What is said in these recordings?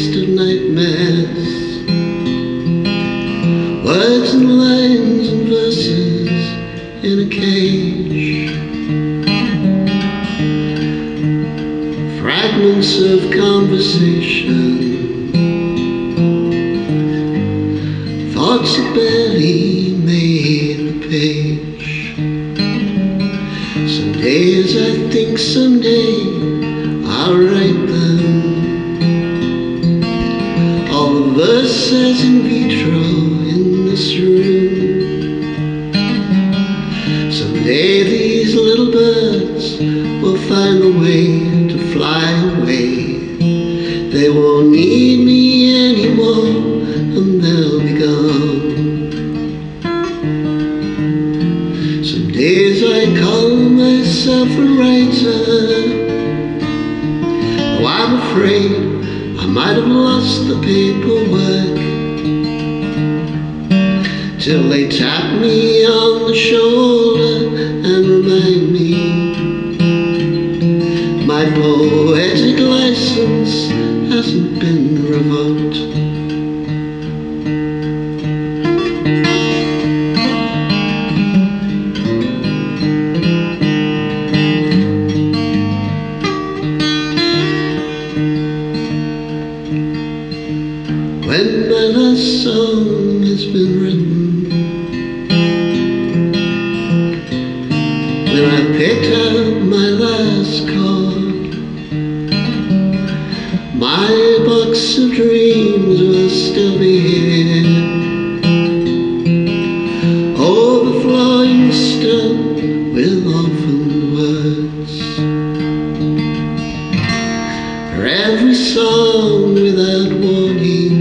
taste of nightmares. Words and lines and verses in a cage. Fragments of conversation. Thoughts that barely made the page. Some days I think someday I'll write them. All the verses in vitro in this room. Someday these little birds will find a way to fly away. They won't need me anymore and they'll be gone. Some days I call myself a writer. Oh, I'm afraid I might have lost the paperwork. Till they tap me on the shoulder and remind me my poetic license hasn't been revoked. When my last song has been written, when I picked up my last chord, my box of dreams will still be here, overflowing still with orphaned words. For every song without warning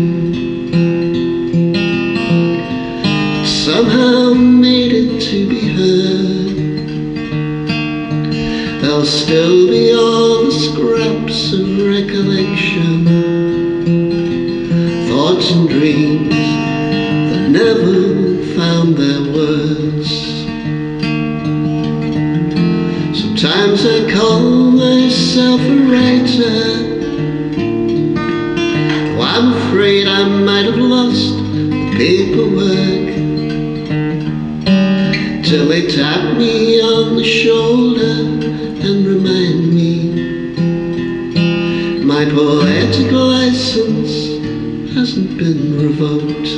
somehow made it to be heard, there'll still be all the scraps of recollection, thoughts and dreams that never found their words. Sometimes I call myself a writer. Oh, I'm afraid I might have lost the paperwork. Till they tap me on the shoulder and remind me my poetic license hasn't been revoked.